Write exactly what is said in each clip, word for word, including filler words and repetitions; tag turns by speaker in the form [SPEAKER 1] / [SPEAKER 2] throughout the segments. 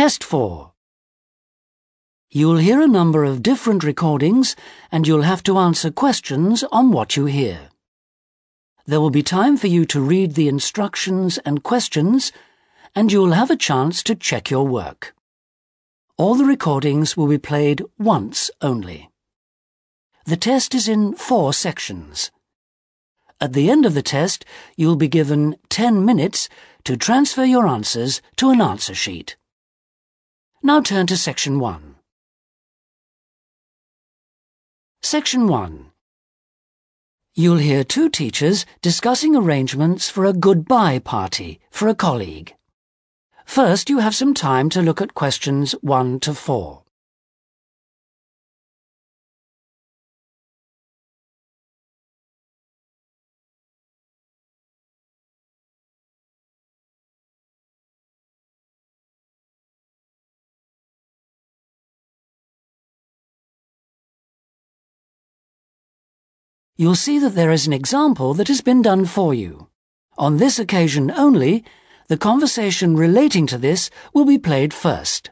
[SPEAKER 1] Test four. You'll hear a number of different recordings and you'll have to answer questions on what you hear. There will be time for you to read the instructions and questions, and you'll have a chance to check your work. All the recordings will be played once only. The test is in four sections. At the end of the test, you'll be given ten minutes to transfer your answers to an answer sheet. Now turn to Section one. Section one. You'll hear two teachers discussing arrangements for a goodbye party for a colleague. First, you have some time to look at questions one to four. You'll see that there is an example that has been done for you. On this occasion only, the conversation relating to this will be played first.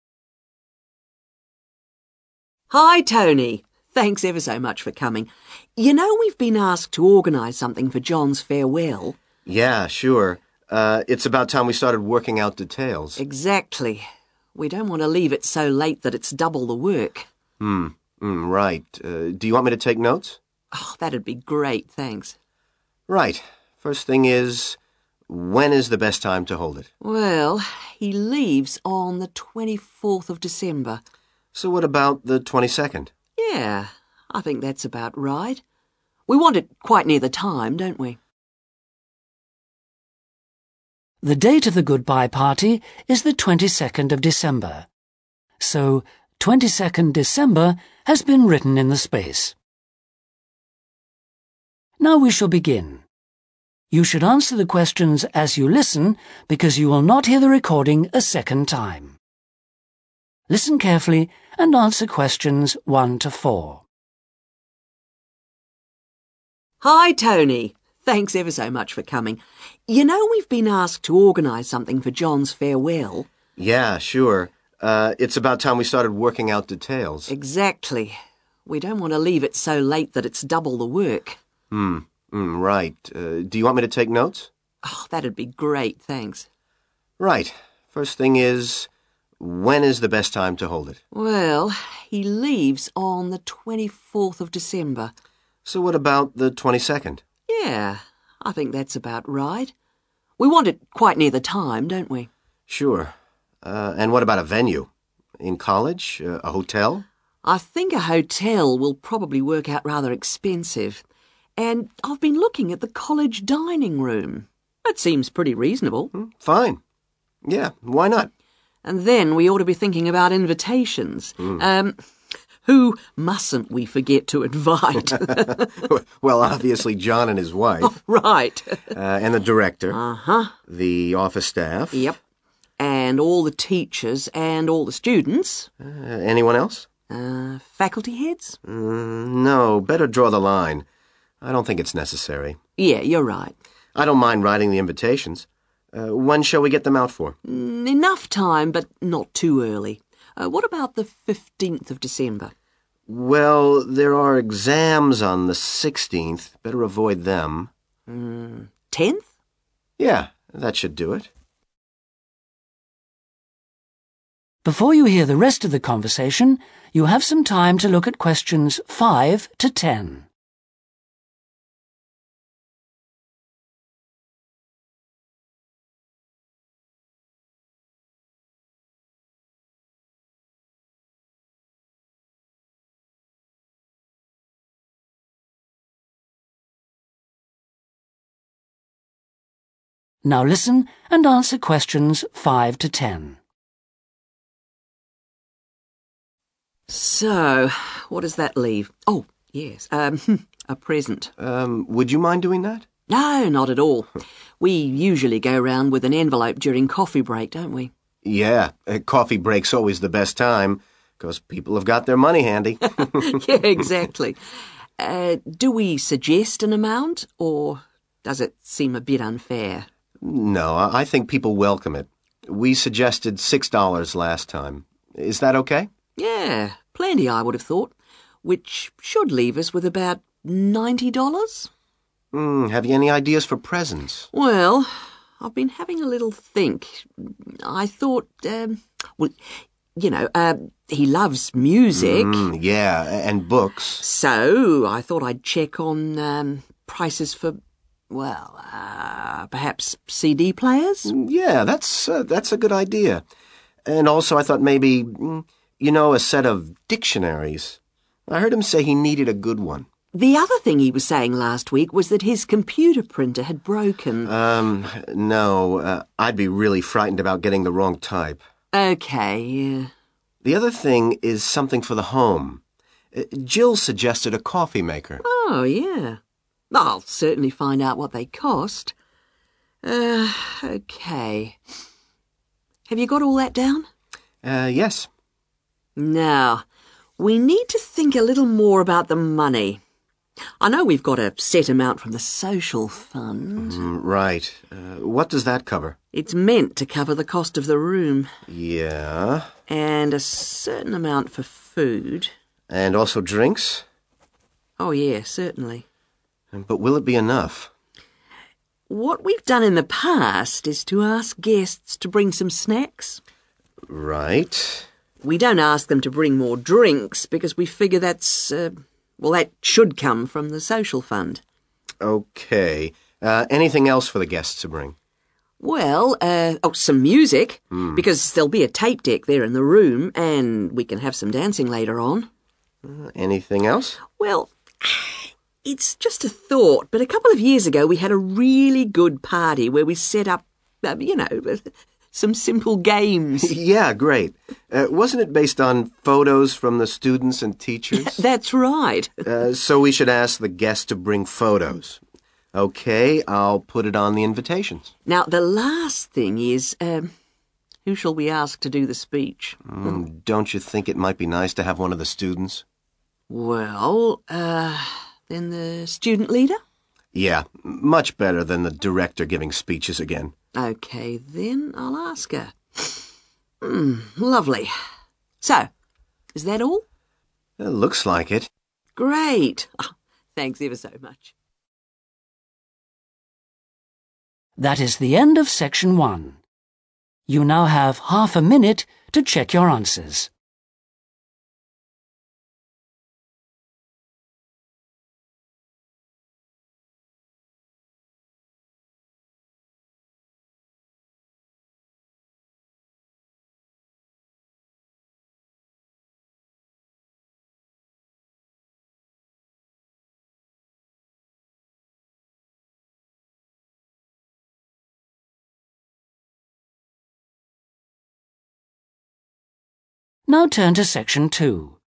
[SPEAKER 2] Hi, Tony. Thanks ever so much for coming. You know we've been asked to organise something for John's farewell.
[SPEAKER 3] Yeah, sure. Uh, it's about time we started working out details.
[SPEAKER 2] Exactly. We don't want to leave it so late that it's double the work.
[SPEAKER 3] Hmm, mm, right. Uh, do you want me to take notes?
[SPEAKER 2] Oh, that'd be great, thanks.
[SPEAKER 3] Right. First thing is, when is the best time to hold it?
[SPEAKER 2] Well, he leaves on the twenty-fourth of December.
[SPEAKER 3] So what about the twenty-second?
[SPEAKER 2] Yeah, I think that's about right. We want it quite near the time, don't we?
[SPEAKER 1] The date of the goodbye party is the twenty-second of December. So, twenty-second December has been written in the space. Now we shall begin. You should answer the questions as you listen because you will not hear the recording a second time. Listen carefully and answer questions one to four.
[SPEAKER 2] Hi, Tony. Thanks ever so much for coming. You know we've been asked to organise something for John's farewell.
[SPEAKER 3] Yeah, sure. Uh, it's about time we started working out details.
[SPEAKER 2] Exactly. We don't want to leave it so late that it's double the work.
[SPEAKER 3] Hmm, mm, right. Uh, do you want me to take notes?
[SPEAKER 2] Oh, that'd be great, thanks.
[SPEAKER 3] Right. First thing is, when is the best time to hold it?
[SPEAKER 2] Well, he leaves on the twenty-fourth of December.
[SPEAKER 3] So what about the twenty-second?
[SPEAKER 2] Yeah, I think that's about right. We want it quite near the time, don't we?
[SPEAKER 3] Sure. Uh, and what about a venue? In college? Uh, a hotel?
[SPEAKER 2] I think a hotel will probably work out rather expensive. And I've been looking at the college dining room. That seems pretty reasonable.
[SPEAKER 3] Fine. Yeah, why not?
[SPEAKER 2] And then we ought to be thinking about invitations. Mm. Um, who mustn't we forget to invite?
[SPEAKER 3] Well, obviously John and his wife.
[SPEAKER 2] Oh, right.
[SPEAKER 3] uh, and the director.
[SPEAKER 2] Uh-huh.
[SPEAKER 3] The office staff.
[SPEAKER 2] Yep. And all the teachers and all the students.
[SPEAKER 3] Uh, anyone else?
[SPEAKER 2] Uh, faculty heads?
[SPEAKER 3] Mm, no, better draw the line. I don't think it's necessary.
[SPEAKER 2] Yeah, you're right.
[SPEAKER 3] I don't mind writing the invitations. Uh, when shall we get them out for?
[SPEAKER 2] Mm, enough time, but not too early. Uh, what about the fifteenth of December?
[SPEAKER 3] Well, there are exams on the sixteenth. Better avoid them.
[SPEAKER 2] Mm, tenth?
[SPEAKER 3] Yeah, that should do it.
[SPEAKER 1] Before you hear the rest of the conversation, you have some time to look at questions five to ten. Now listen and answer questions five to ten.
[SPEAKER 2] So, what does that leave? Oh, yes, um, a present.
[SPEAKER 3] Um, would you mind doing that?
[SPEAKER 2] No, not at all. We usually go round with an envelope during coffee break, don't we?
[SPEAKER 3] Yeah, uh, coffee break's always the best time, because people have got their money handy.
[SPEAKER 2] Yeah, exactly. Uh, do we suggest an amount, or does it seem a bit unfair?
[SPEAKER 3] No, I think people welcome it. We suggested six dollars last time. Is that okay?
[SPEAKER 2] Yeah, plenty, I would have thought, which should leave us with about ninety dollars.
[SPEAKER 3] Mm, have you any ideas for presents?
[SPEAKER 2] Well, I've been having a little think. I thought, um, well, you know, uh, he loves music.
[SPEAKER 3] Mm, yeah, and books.
[SPEAKER 2] So I thought I'd check on um, prices for, well, uh, perhaps C D players?
[SPEAKER 3] Yeah, that's uh, that's a good idea. And also I thought maybe, mm, you know, a set of dictionaries. I heard him say he needed a good one.
[SPEAKER 2] The other thing he was saying last week was that his computer printer had broken.
[SPEAKER 3] Um, no, uh, I'd be really frightened about getting the wrong type.
[SPEAKER 2] Okay, yeah.
[SPEAKER 3] The other thing is something for the home. Uh, Jill suggested a coffee maker.
[SPEAKER 2] Oh, yeah. I'll certainly find out what they cost. Uh, okay. Have you got all that down?
[SPEAKER 3] Uh, yes.
[SPEAKER 2] Now, we need to think a little more about the money. I know we've got a set amount from the social fund.
[SPEAKER 3] Mm, right. Uh, what does that cover?
[SPEAKER 2] It's meant to cover the cost of the room.
[SPEAKER 3] Yeah.
[SPEAKER 2] And a certain amount for food.
[SPEAKER 3] And also drinks?
[SPEAKER 2] Oh, yeah, certainly.
[SPEAKER 3] But will it be enough?
[SPEAKER 2] What we've done in the past is to ask guests to bring some snacks.
[SPEAKER 3] Right.
[SPEAKER 2] We don't ask them to bring more drinks because we figure that's, uh, well, that should come from the social fund.
[SPEAKER 3] Okay. Uh, anything else for the guests to bring?
[SPEAKER 2] Well, uh, oh, some music,
[SPEAKER 3] Mm.
[SPEAKER 2] because there'll be a tape deck there in the room, and we can have some dancing later on.
[SPEAKER 3] Uh, anything else?
[SPEAKER 2] Well, it's just a thought, but a couple of years ago we had a really good party where we set up, uh, you know, some simple games.
[SPEAKER 3] Yeah, great. Uh, wasn't it based on photos from the students and teachers?
[SPEAKER 2] That's right.
[SPEAKER 3] uh, so we should ask the guests to bring photos. Okay, I'll put it on the invitations.
[SPEAKER 2] Now, the last thing is, um, who shall we ask to do the speech?
[SPEAKER 3] Mm, don't you think it might be nice to have one of the students?
[SPEAKER 2] Well, uh, then the student leader?
[SPEAKER 3] Yeah, much better than the director giving speeches again.
[SPEAKER 2] Okay, then I'll ask her. Hmm, lovely. So, is that all?
[SPEAKER 3] It looks like it.
[SPEAKER 2] Great. Oh, thanks ever so much.
[SPEAKER 1] That is the end of section one. You now have half a minute to check your answers. Now turn to section two.